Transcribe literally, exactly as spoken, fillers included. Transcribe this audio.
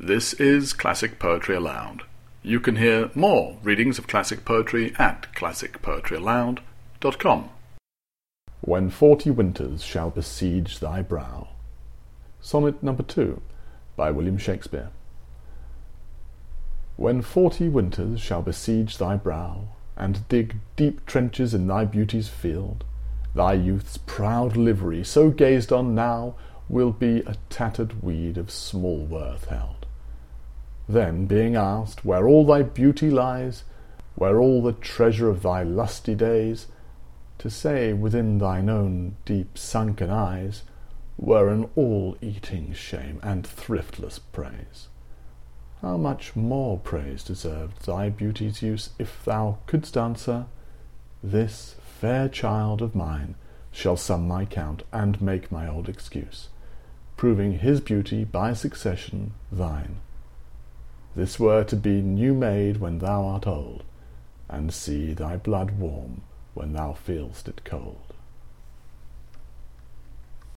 This is Classic Poetry Aloud. You can hear more readings of classic poetry at classic poetry aloud dot com. When forty winters shall besiege thy brow. Sonnet number two, by William Shakespeare. When forty winters shall besiege thy brow, and dig deep trenches in thy beauty's field, thy youth's proud livery, so gazed on now, will be a tattered weed of small worth held. Then, being asked where all thy beauty lies, where all the treasure of thy lusty days, to say within thine own deep sunken eyes, were an all-eating shame and thriftless praise. How much more praise deserved thy beauty's use, if thou couldst answer, this fair child of mine shall sum my count, and make my old excuse, proving his beauty by succession thine. This were to be new made when thou art old, and see thy blood warm when thou feel'st it cold.